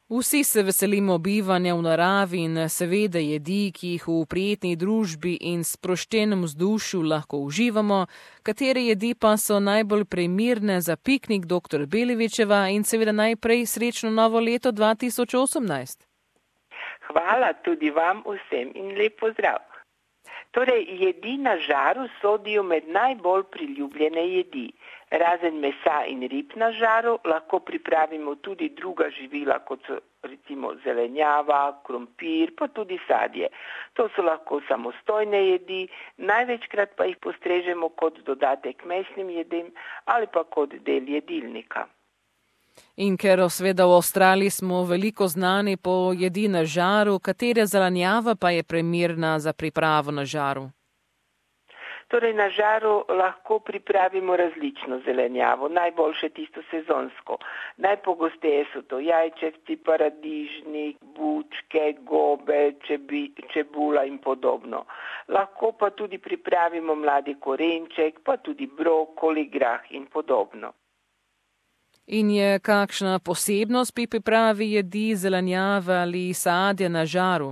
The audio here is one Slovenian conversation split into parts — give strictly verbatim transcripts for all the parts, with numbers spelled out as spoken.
Vsi se veselimo bivanja v naravi in seveda jedi, ki jih v prijetni družbi in sproščenem vzdušju lahko uživamo, katere jedi pa so najbolj primirne za piknik doktor Belevičeva in seveda najprej srečno novo leto dva tisoč osemnajst. Hvala tudi vam vsem in lep pozdrav. Torej, jedi na žaru sodijo med najbolj priljubljene jedi. Razen mesa in rib na žaru lahko pripravimo tudi druga živila, kot so recimo zelenjava, krompir, pa tudi sadje. To so lahko samostojne jedi, največkrat pa jih postrežemo kot dodatek mesnim jedem ali pa kot del jedilnika. In ker seveda v Avstraliji smo veliko znani po jedi na žaru, katera zelenjava pa je primerna za pripravo na žaru? Torej, na žaru lahko pripravimo različno zelenjavo, najboljše tisto sezonsko. Najpogosteje so to jajčevci, paradižnik, bučke, gobe, čebi, čebula in podobno. Lahko pa tudi pripravimo mladi korenček, pa tudi brokoli, grah in podobno. In je kakšna posebnost pri pripravi jedi, zelenjave ali sadja na žaru?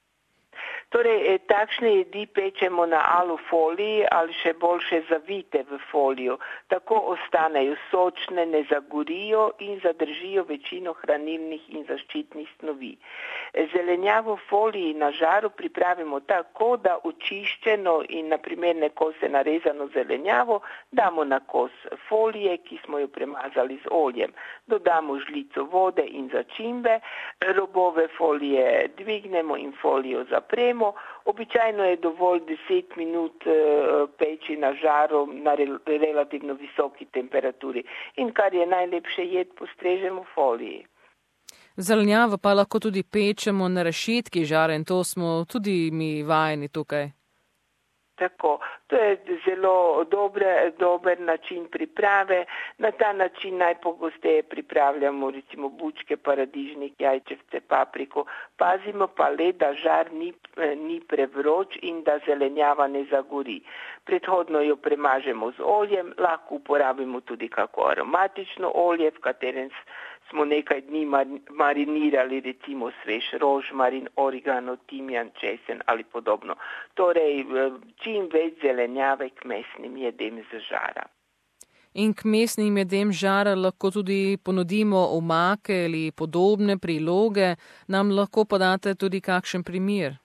Torej, takšne jedi pečemo na alufoliji ali še boljše zavite v folijo. Tako ostanejo sočne, ne zagorijo in zadržijo večino hranilnih in zaščitnih snovi. Zelenjavo v foliji na žaru pripravimo tako, da očiščeno in na primerne kose narezano zelenjavo damo na kos folije, ki smo jo premazali z oljem. Dodamo žlico vode in začimbe, robove folije dvignemo in folijo zapremo. Običajno je dovolj deset minut peči na žaru na relativno visoki temperaturi in kar je najlepše jed, postrežemo v foliji. Zelenjavo pa lahko tudi pečemo na rešetki žara in to smo tudi mi vajeni tukaj. Tako, to je zelo dobre, dober način priprave. Na ta način najpogosteje pripravljamo recimo bučke, paradižnik, jajčevce, papriko. Pazimo pa le, da žar ni, ni prevroč in da zelenjava ne zagori. Predhodno jo premažemo z oljem, lahko uporabimo tudi kako aromatično olje, v katerem smo nekaj dni marinirali, recimo svež rožmarin, origano, timijan, česen ali podobno. Torej, čim več zelenjave k mesnim jedem z žara. In k mesnim jedem žara lahko tudi ponudimo omake ali podobne priloge. Nam lahko podate tudi kakšen primer?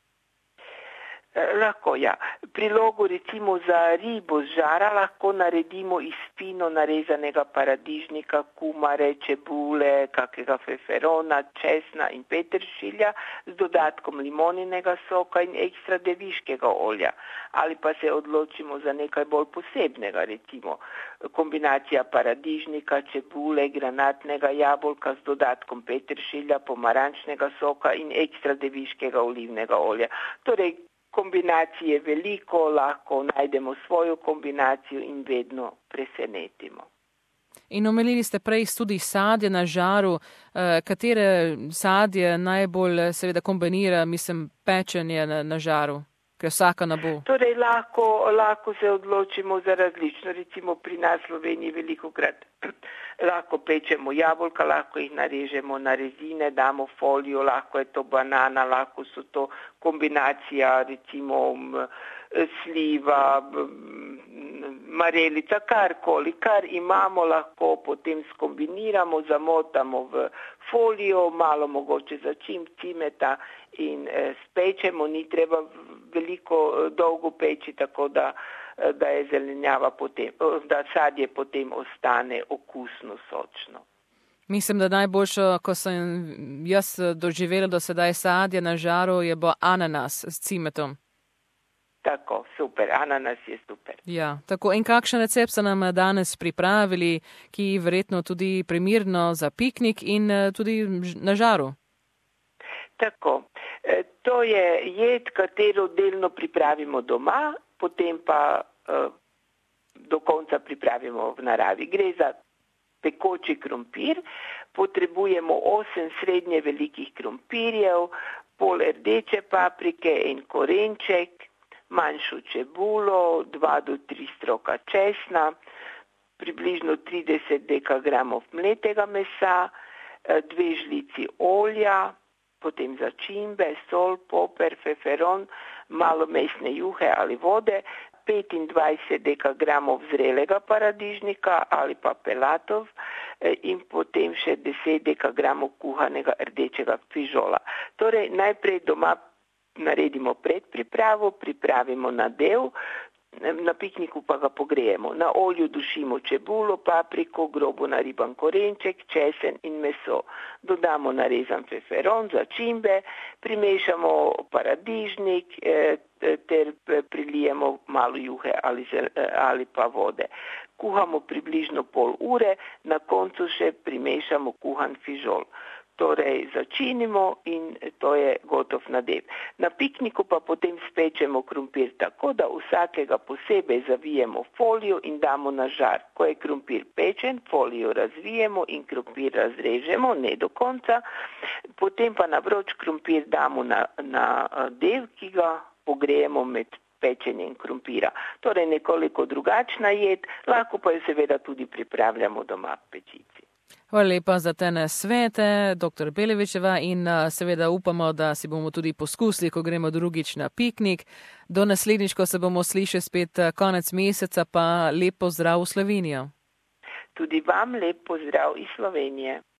Lahko, ja. Prilogo recimo za ribo z žara lahko naredimo iz fino narezanega paradižnika, kumare, čebule, kakega feferona, česna in peteršilja z dodatkom limoninega soka in ekstra deviškega olja. Ali pa se odločimo za nekaj bolj posebnega, recimo kombinacija paradižnika, čebule, granatnega jabolka z dodatkom peteršilja, pomarančnega soka in ekstra deviškega olivnega olja. Torej, kombinacije veliko, lahko najdemo svojo kombinacijo in vedno presenetimo. In omenili ste prej tudi sadje na žaru. Katere sadje najbolj seveda kombinira, mislim, pečenje na, na žaru? Ker vsaka ne bo. Torej, lahko, lahko se odločimo za različno. Recimo pri nas v Sloveniji velikokrat lahko pečemo jabolka, lahko jih narežemo na rezine, damo folijo, lahko je to banana, lahko so to kombinacija recimo sliva, marelica, karkoli, kar imamo, lahko potem skombiniramo, zamotamo v folijo, malo mogoče začimb, cimeta in spečemo, ni treba veliko dolgo peči, tako da da je zelenjava potem, da sadje potem ostane okusno, sočno. Mislim, da najboljše, ko sem jaz doživela do sedaj sadje na žaru, je bo ananas s cimetom. Tako, super, ananas je super. Ja, tako. In kakšen recept so nam danes pripravili, ki je verjetno tudi primirno za piknik in tudi na žaru? Tako, to je jed, katero delno pripravimo doma, potem pa uh, do konca pripravimo v naravi. Gre za pekoči krompir, potrebujemo osem srednje velikih krompirjev, pol rdeče paprike in korenček, manjšo čebulo, dva do tri stroka česna, približno trideset dekagramov mletega mesa, dve žlici olja, potem začimbe, sol, poper, feferon, malo mesne juhe ali vode, petindvajset dekagramov zrelega paradižnika ali pa pelatov in potem še deset dekagramov kuhanega rdečega fižola. Torej najprej doma naredimo predpripravo, pripravimo nadev, na pikniku pa ga pogrejemo. Na olju dušimo čebulo, papriko, grobo nariban korenček, česen in meso. Dodamo narezan feferon, začimbe, primešamo paradižnik ter prilijemo malo juhe ali, ali pa vode. Kuhamo približno pol ure, na koncu še primešamo kuhan fižol. Torej začinimo in to je gotov nadev. Na pikniku pa potem spečemo krompir tako, da vsakega posebej zavijemo folijo in damo na žar. Ko je krompir pečen, folijo razvijemo in krompir razrežemo, ne do konca. Potem pa na vroč krompir damo na, na dev, ki ga pogrejemo med pečenjem krompira. Torej nekoliko drugačna jed, lahko pa jo seveda tudi pripravljamo doma v pečici. Hvala lepa za te nasvete, doktor Belevičeva, in seveda upamo, da si bomo tudi poskusili, ko gremo drugič na piknik. Do naslednjič, ko se bomo slišali spet konec meseca, pa lep pozdrav v Slovenijo. Tudi vam lep pozdrav iz Slovenije.